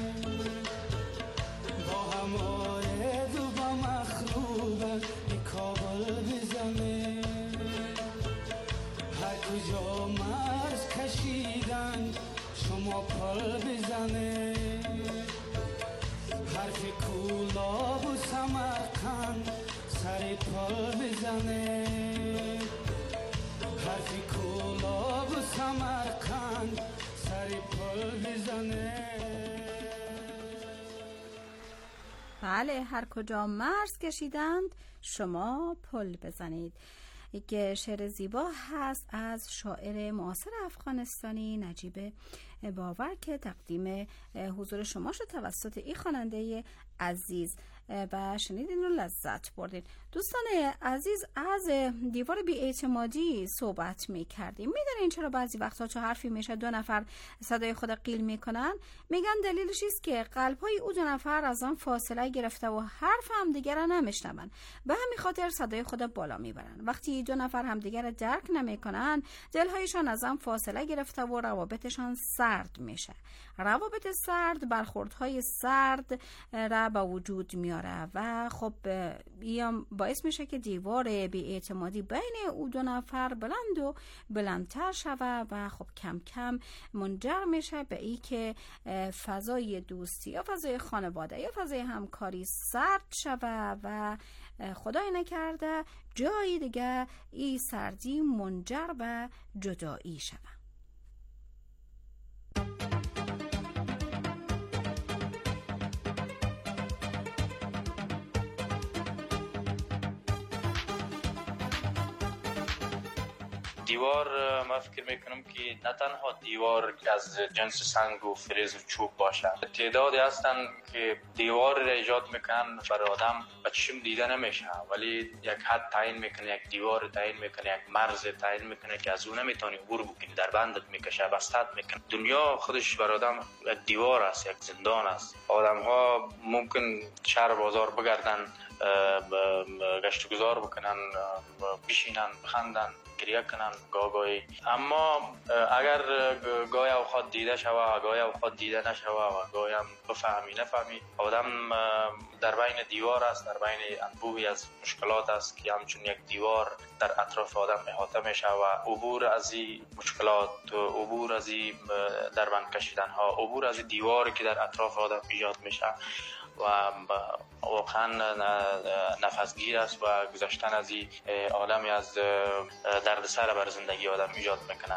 با هماره دو با مخروبه ای کابل بزنه، هر کجا مرز کشیدن شما پل بزنه، حرف کولاب و سمرقند سر پل بزنه، حرف کولاب و سمرقند سر پل بزنه. بله، هر کجا مرز کشیدند شما پل بزنید. یک شعر زیبا هست از شاعر معاصر افغانستانی نجیب باور که تقدیم حضور شما شد توسط این خواننده عزیز و شنیدین و لذت بردین. دوستان عزیز، از دیوار بی‌اعتمادی صحبت می‌کردیم. میدونین چرا بعضی وقتا چه حرفی میشه دو نفر صدای خود قیل میکنن؟ میگن دلیلش است که قلب‌های او دو نفر از آن فاصله گرفته و حرف همدیگر را نمیشنون. به همین خاطر صدای خود بالا میبرن. وقتی دو نفر همدیگر را درک نمیکنن، دلهایشان از آن فاصله گرفته و روابطشان سرد میشه. روابط سرد برخوردهای سرد را به وجود میاره و خب این باعث میشه که دیوار بی‌اعتمادی بین او دو نفر بلند و بلندتر شوه و خب کم کم منجر میشه به ای که فضای دوستی یا فضای خانواده یا فضای همکاری سرد شوه و خدای نکرده جایی دیگه این سردی منجر به جدایی شوه. دیوار ما فکر میکنم که نه تنها دیوار از جنس سنگ و فلز و چوب باشه، تعدادی هستن که دیوار را ایجاد میکنن برای آدم به چشم دیده نمیشه، ولی یک حد تعیین میکنه، یک دیوار تعیین میکنه، یک مرز تعیین میکنه که از اون نمیتونی عبور بکنی، در بندت میکشه، بستت میکنه. دنیا خودش برای آدم یک دیوار است، یک زندان است. آدم ها ممکن شهر بازار بگردن، گشت و گذار بکنن، بشینن، بخندن، گریه کنن گاهی، اما اگر گاهی اوقات دیده شوه، گاهی اوقات دیده نشوه و گاهی هم بفهمی نفهمی، آدم در بین دیوار است، در بین انبوهی از مشکلات است که همچون یک دیوار در اطراف آدم احاطه میشه و عبور از این مشکلات، عبور از این در بند کشیدن ها، عبور از این دیواری که در اطراف آدم ایجاد میشه و واقعا نفسگیر است و گذشتن از این عالمی از دردسر بر زندگی آدم ایجاد میکنه.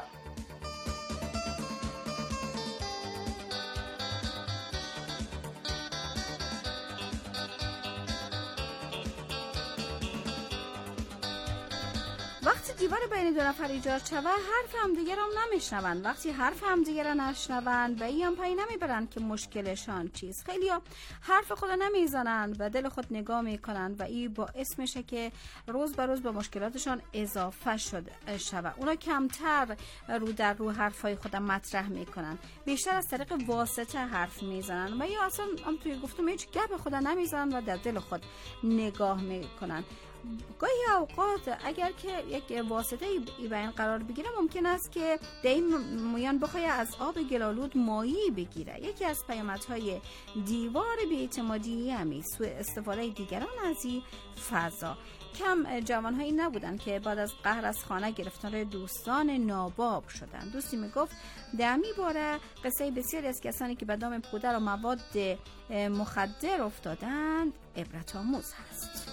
وقتی دیوار بین دو نفر ایجاد شود، حرف همدیگر هم نمیشنون. وقتی حرف همدیگر را نشنون به این پای نمیبرن که مشکلشان چیست. خیلی ها حرف خود نمیزنن و دل خود نگاه میکنن و این باعث میشه که روز به روز به مشکلاتشان اضافه شود. اونا کمتر رو در رو حرفای خود مطرح میکنن، بیشتر از طریق واسطه حرف میزنن و یا اصلا هم توی گفتم هیچ گپ خود نمیزنن و در دل خود نگاه میکنن. گاهی اوقات اگر که یک واسطه ای به این قرار بگیره، ممکن است که در این میان بخواه از آب گلالود مایی بگیره. یکی از پیامدهای دیوار بی‌اعتمادی همی سوء استفاده دیگران از این فضا. کم جوانهایی نبودن که بعد از قهر از خانه گرفتار دوستان ناباب شدن. دوستی میگفت در می باره قصه بسیاری از کسانی که به دام پودر و مواد مخدر افتادند عبرت آموز هست.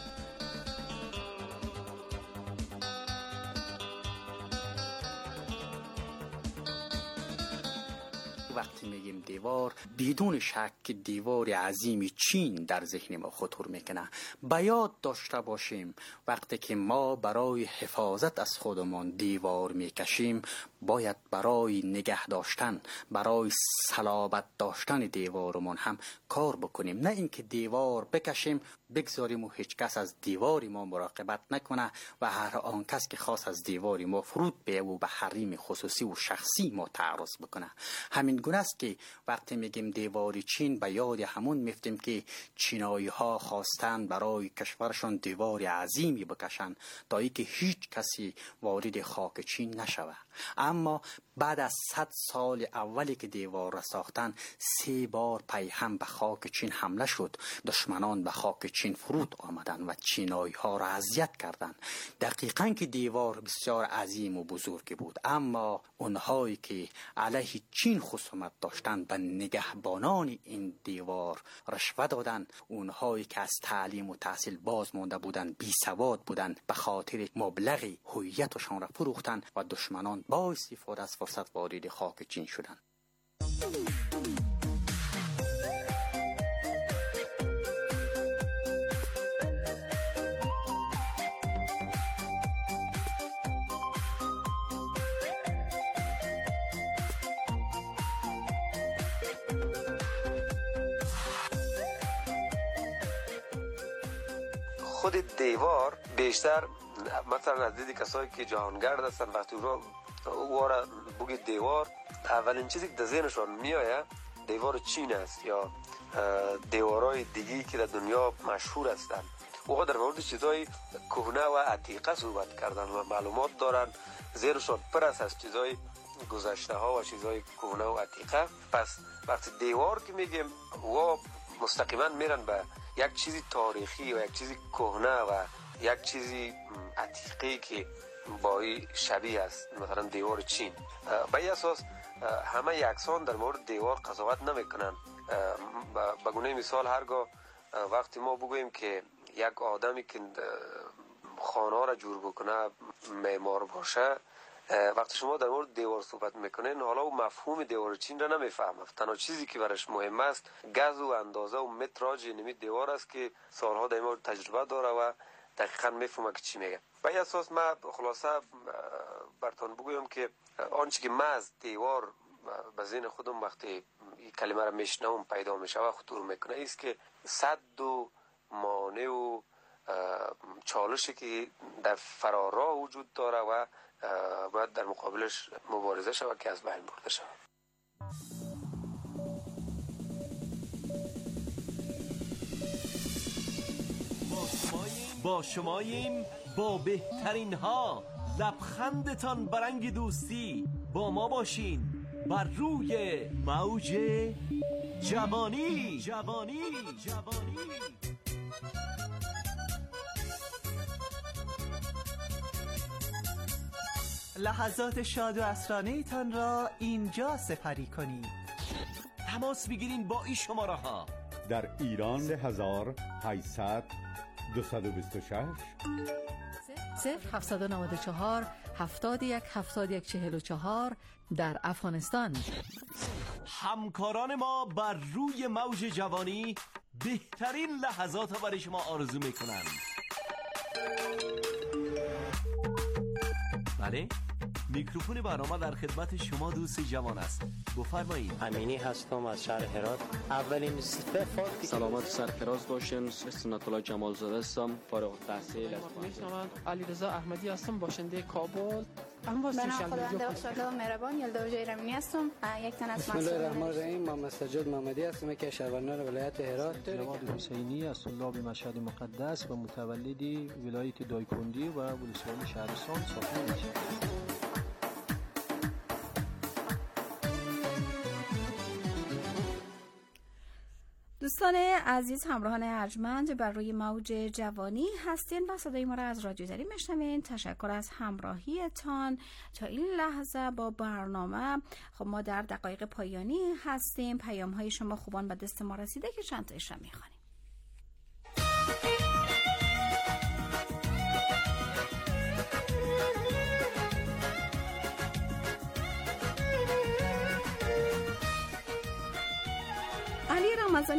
وقتی میگیم دیوار بدون شک دیوار عظیم چین در ذهن ما خطور میکنه. باید داشته باشیم وقتی که ما برای حفاظت از خودمان دیوار میکشیم باید برای نگه داشتن، برای صلابت داشتن دیوارمون هم کار بکنیم، نه اینکه دیوار بکشیم بگذاریم و هیچ کس از دیواری ما مراقبت نکنه و هر آن کس که خواست از دیواری ما فرود بیه و به حریم خصوصی و شخصی ما تعرض بکنه. همین گونه است که وقتی میگیم دیواری چین به یاد همون میفتیم که چینایی ها خواستن برای کشورشون دیواری عظیمی بکشن تا اینکه هیچ کسی وارد خاک چین نشوه. اما بعد از 100 سال اولی که دیوار را ساختن 3 بار پی هم به خاک چین حمله شد. دشمنان به خاک چین فرود آمدن و چینایی ها را اذیت کردند. دقیقاً که دیوار بسیار عظیم و بزرگی بود، اما اونهایی که علیه چین خصومت داشتند به نگهبانان این دیوار رشوه دادند. اونهایی که از تعلیم و تحصیل باز مانده بودند، بی سواد بودند، به خاطر مبلغ هویتشان را فروختند و دشمنان با استفاده از فرصت وارد خاک چین شدند. خود دیوار بیشتر مثلا از دید کسایی که جهانگرد هستن وقتی او را بگید دیوار اولین چیزی که در ذهنشان میآید دیوار چین است یا دیوارهای دیگی که در دنیا مشهور هستند. اوها در مورد چیزای کهنه و عتیقه صحبت کردن و معلومات دارن، ذهنشان پر است از چیزای گذشته ها و چیزای کهنه و عتیقه. پس وقتی دیوار که میگیم و مستقیما میرن به یک چیزی تاریخی و یک چیزی کهنه و یک چیزی عتیقی که با شبیه است، مثلا دیوار چین. به این اساس همه یکسان در مورد دیوار قضاوت نمیکنن. به گونه مثال هرگاه وقتی ما بگوییم که یک آدمی که خانه را جور بکنه معمار باشه، وقتی شما در مورد دیوار صحبت میکنین حالا او مفهوم دیوار چین را نمیفهمه. تنها چیزی که برش مهم است گز و اندازه و متراژ نمی دیوار است که سالها در این مورد تجربه داره و دقیقاً میفهمه که چی میگه. به این اساس من خلاصه براتون بگویم که آنچه که من از دیوار به ذهن خودم وقتی این کلمه را میشنوم پیدا میشه و خطور میکنه است که صد و مانع و چالشی که در فرارا وجود داره و باید در مقابلش مبارزه شود که از بین برده شود. با شماییم با بهترین ها، لبخندتان برنگ دوستی. با ما باشین بر روی موج جوانی. لحظات شاد و عصرانه تان را اینجا سپری کنید. تماس بگیرین با این شماره ها: در ایران 1800 226 0794 71 71 44. در افغانستان همکاران ما بر روی موج جوانی بهترین لحظات را برای شما آرزو میکنن. بله، میکروفون برنامه در خدمت شما دوست جوان است. بفرمایید. امینی هستم از شهر هرات. اولین صفات سلامت سرفراز باشین. سنت الله جمال زاده هستم، فارغ التحصیل از علیرضا احمدی هستم، باشنده کابل. من خداوند بخشنده و مهربان یلدا جیرمینی هستم، یک تن از بسم الله الرحمن الرحیم. محمد سجاد محمدی هستم که شهروندان ولایت هرات. جواد حسینی از طلاب مشهد مقدس و متولدی ولایت دایکندی و ولسوالی شهرستان ساکن میشم. دوستان عزیز، همراهان ارجمند بر روی موج جوانی هستین و صدای ما را از رادیو دری میشنوین. تشکر از همراهیتان تا این لحظه با برنامه. خب ما در دقایق پایانی هستیم. پیام های شما خوبان به دست ما رسیده که چند تایش را میخوانیم.